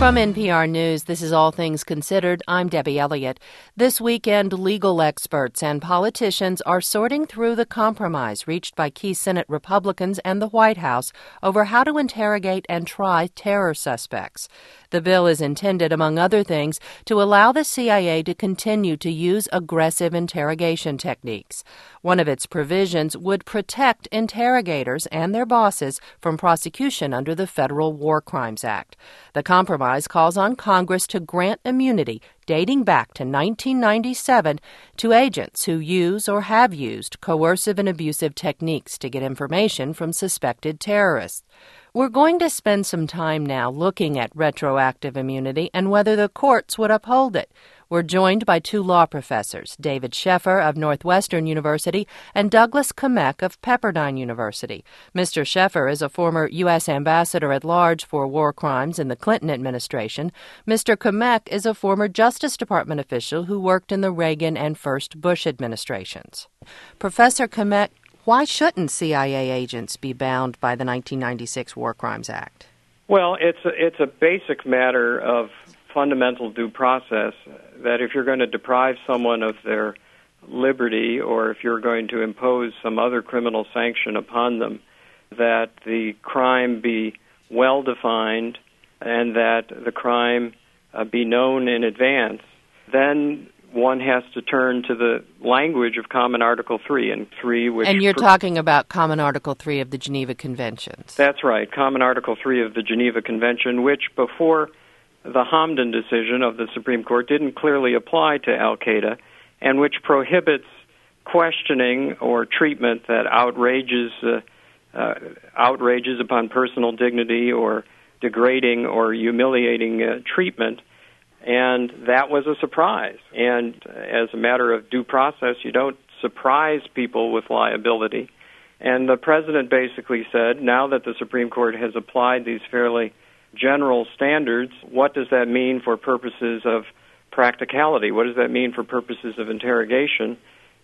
From NPR News, this is All Things Considered. I'm Debbie Elliott. This weekend, legal experts and politicians are sorting through the compromise reached by key Senate Republicans and the White House over how to interrogate and try terror suspects. The bill is intended, among other things, to allow the CIA to continue to use aggressive interrogation techniques. One of its provisions would protect interrogators and their bosses from prosecution under the Federal War Crimes Act. The compromise calls on Congress to grant immunity dating back to 1997 to agents who use or have used coercive and abusive techniques to get information from suspected terrorists. We're going to spend some time now looking at retroactive immunity and whether the courts would uphold it. We're joined by two law professors, David Scheffer of Northwestern University and Douglas Kamek of Pepperdine University. Mr. Scheffer is a former U.S. ambassador at large for war crimes in the Clinton administration. Mr. Kamek is a former Justice Department official who worked in the Reagan and first Bush administrations. Professor Kamek, why shouldn't CIA agents be bound by the 1996 War Crimes Act? Well, it's a basic matter of fundamental due process that if you're going to deprive someone of their liberty or if you're going to impose some other criminal sanction upon them, that the crime be well defined and that the crime be known in advance, then one has to turn to the language of Common Article 3 and 3, which... And you're talking about Common Article 3 of the Geneva Conventions. That's right, Common Article 3 of the Geneva Convention, which before the Hamdan decision of the Supreme Court didn't clearly apply to al-Qaeda, and which prohibits questioning or treatment that outrages upon personal dignity or degrading or humiliating treatment. And that was a surprise. And as a matter of due process, you don't surprise people with liability. And the president basically said, now that the Supreme Court has applied these fairly general standards, what does that mean for purposes of practicality? What does that mean for purposes of interrogation?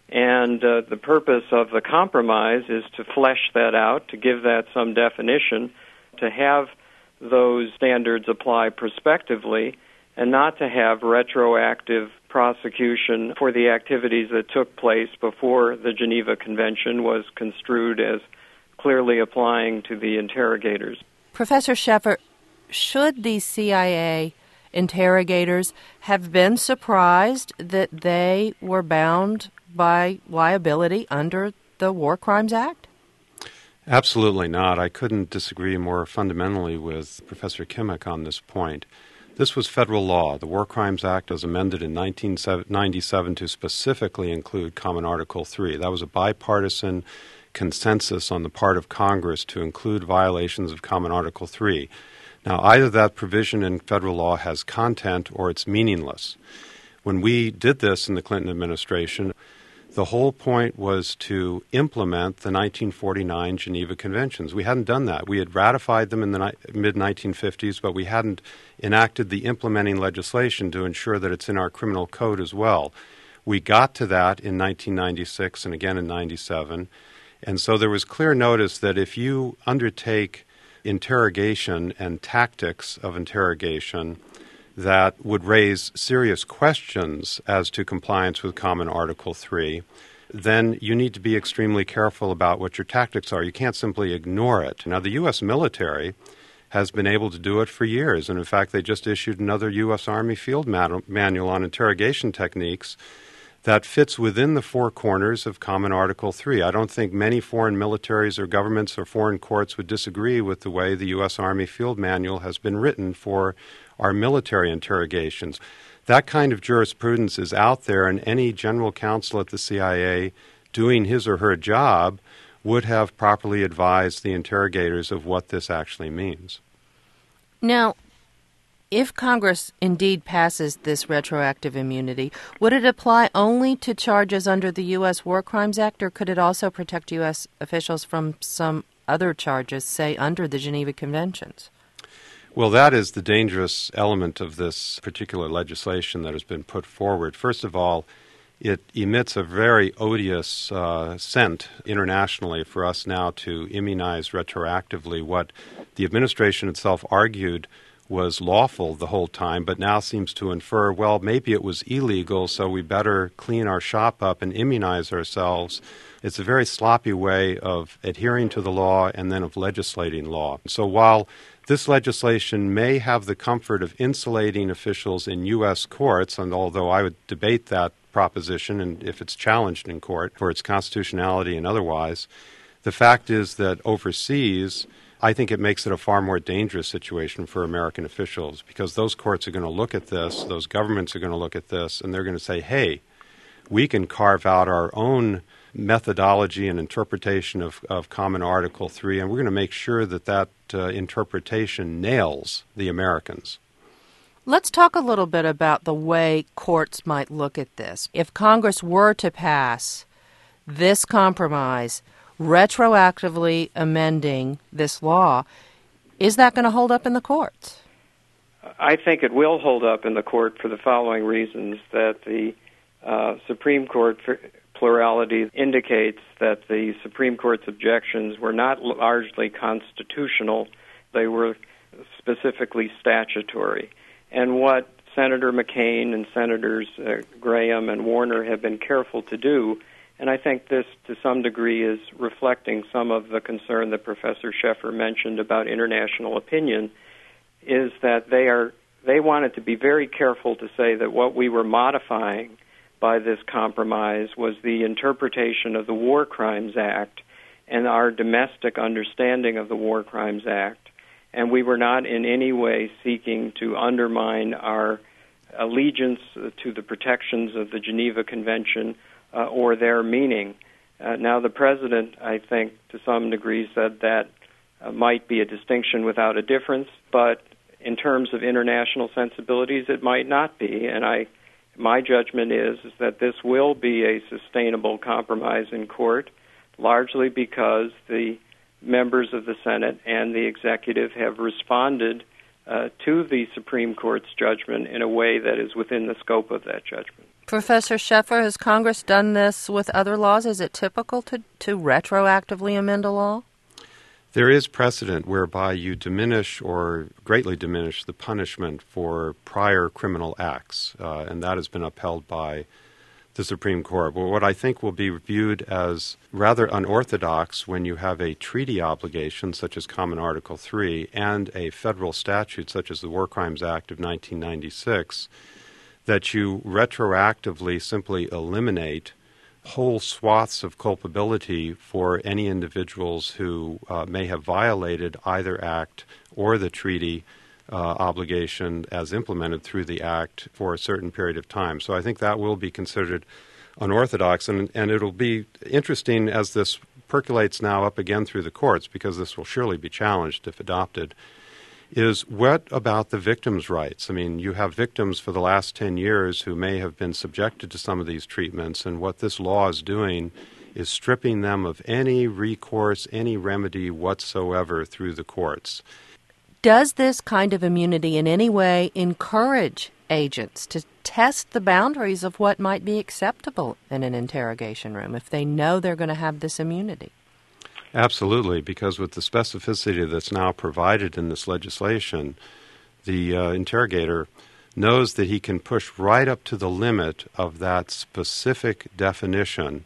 And the purpose of the compromise is to flesh that out, to give that some definition, to have those standards apply prospectively, and not to have retroactive prosecution for the activities that took place before the Geneva Convention was construed as clearly applying to the interrogators. Professor Scheffer, should the CIA interrogators have been surprised that they were bound by liability under the War Crimes Act? Absolutely not. I couldn't disagree more fundamentally with Professor Kamek on this point. This was federal law. The War Crimes Act was amended in 1997 to specifically include Common Article 3. That was a bipartisan consensus on the part of Congress to include violations of Common Article 3. Now, either that provision in federal law has content or it's meaningless. When we did this in the Clinton administration, the whole point was to implement the 1949 Geneva Conventions. We hadn't done that. We had ratified them in the mid-1950s, but we hadn't enacted the implementing legislation to ensure that it's in our criminal code as well. We got to that in 1996 and again in 97. And so there was clear notice that if you undertake interrogation and tactics of interrogation that would raise serious questions as to compliance with Common Article 3, then you need to be extremely careful about what your tactics are. You can't simply ignore it. Now, the U.S. military has been able to do it for years, and in fact, they just issued another U.S. Army field manual on interrogation techniques that fits within the four corners of Common Article 3. I don't think many foreign militaries or governments or foreign courts would disagree with the way the U.S. Army Field Manual has been written for our military interrogations. That kind of jurisprudence is out there, and any general counsel at the CIA doing his or her job would have properly advised the interrogators of what this actually means. Now, if Congress indeed passes this retroactive immunity, would it apply only to charges under the U.S. War Crimes Act, or could it also protect U.S. officials from some other charges, say, under the Geneva Conventions? Well, that is the dangerous element of this particular legislation that has been put forward. First of all, it emits a very odious scent internationally for us now to immunize retroactively what the administration itself argued was lawful the whole time, but now seems to infer, well, maybe it was illegal, so we better clean our shop up and immunize ourselves. It's a very sloppy way of adhering to the law and then of legislating law. So while this legislation may have the comfort of insulating officials in U.S. courts, and although I would debate that proposition and if it's challenged in court for its constitutionality and otherwise, the fact is that overseas, I think it makes it a far more dangerous situation for American officials because those courts are going to look at this, those governments are going to look at this, and they're going to say, hey, we can carve out our own methodology and interpretation of Common Article 3, and we're going to make sure that that interpretation nails the Americans. Let's talk a little bit about the way courts might look at this. If Congress were to pass this compromise, retroactively amending this law, is that going to hold up in the courts? I think it will hold up in the court for the following reasons, that the Supreme Court plurality indicates that the Supreme Court's objections were not largely constitutional. They were specifically statutory. And what Senator McCain and Senators Graham and Warner have been careful to do, and I think this to some degree is reflecting some of the concern that Professor Sheffer mentioned about international opinion, is that they wanted to be very careful to say that what we were modifying by this compromise was the interpretation of the War Crimes Act and our domestic understanding of the War Crimes Act. And we were not in any way seeking to undermine our allegiance to the protections of the Geneva Convention or their meaning. Now, the President, I think, to some degree said that might be a distinction without a difference, but in terms of international sensibilities, it might not be. And my judgment is that this will be a sustainable compromise in court, largely because the members of the Senate and the executive have responded to the Supreme Court's judgment in a way that is within the scope of that judgment. Professor Sheffer, has Congress done this with other laws? Is it typical to retroactively amend a law? There is precedent whereby you diminish or greatly diminish the punishment for prior criminal acts, and that has been upheld by the Supreme Court. Well, what I think will be viewed as rather unorthodox when you have a treaty obligation, such as Common Article 3, and a federal statute, such as the War Crimes Act of 1996, that you retroactively simply eliminate whole swaths of culpability for any individuals who may have violated either act or the treaty obligation as implemented through the act for a certain period of time. So I think that will be considered unorthodox, and it'll be interesting as this percolates now up again through the courts, because this will surely be challenged if adopted, is what about the victims' rights? I mean, you have victims for the last 10 years who may have been subjected to some of these treatments, and what this law is doing is stripping them of any recourse, any remedy whatsoever through the courts. Does this kind of immunity in any way encourage agents to test the boundaries of what might be acceptable in an interrogation room if they know they're going to have this immunity? Absolutely, because with the specificity that's now provided in this legislation, the interrogator knows that he can push right up to the limit of that specific definition,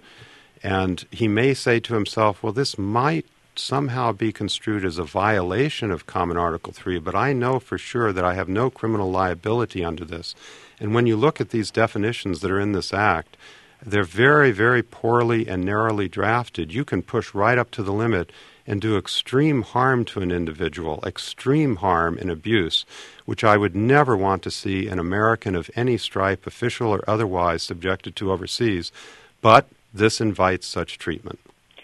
and he may say to himself, well, this might somehow be construed as a violation of Common Article 3, but I know for sure that I have no criminal liability under this. And when you look at these definitions that are in this act, they're very, very poorly and narrowly drafted. You can push right up to the limit and do extreme harm to an individual, extreme harm and abuse, which I would never want to see an American of any stripe, official or otherwise, subjected to overseas. But this invites such treatment.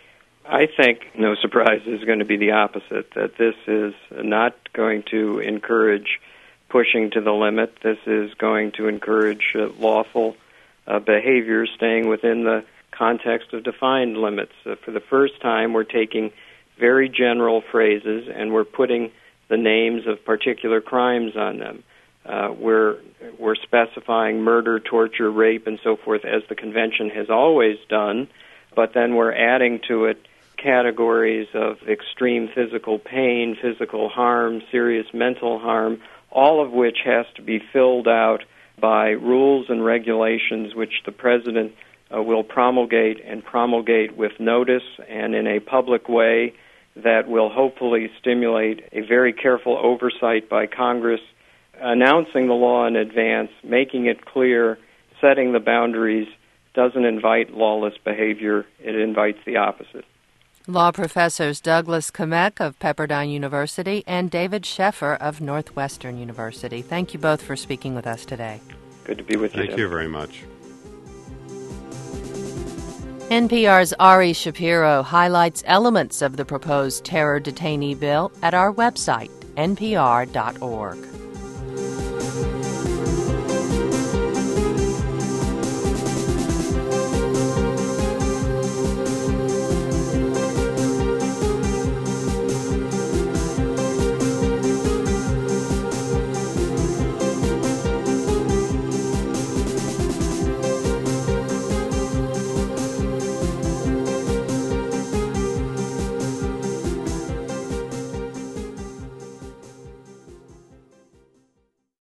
I think, no surprise, is going to be the opposite, that this is not going to encourage pushing to the limit. This is going to encourage lawful behavior staying within the context of defined limits. For the first time, we're taking very general phrases and we're putting the names of particular crimes on them. We're specifying murder, torture, rape, and so forth, as the convention has always done, but then we're adding to it categories of extreme physical pain, physical harm, serious mental harm, all of which has to be filled out by rules and regulations which the President will promulgate with notice and in a public way that will hopefully stimulate a very careful oversight by Congress, announcing the law in advance, making it clear, setting the boundaries, doesn't invite lawless behavior, it invites the opposite. Law professors Douglas Kamek of Pepperdine University and David Sheffer of Northwestern University. Thank you both for speaking with us today. Good to be with you. Thank you very much. NPR's Ari Shapiro highlights elements of the proposed terror detainee bill at our website, npr.org.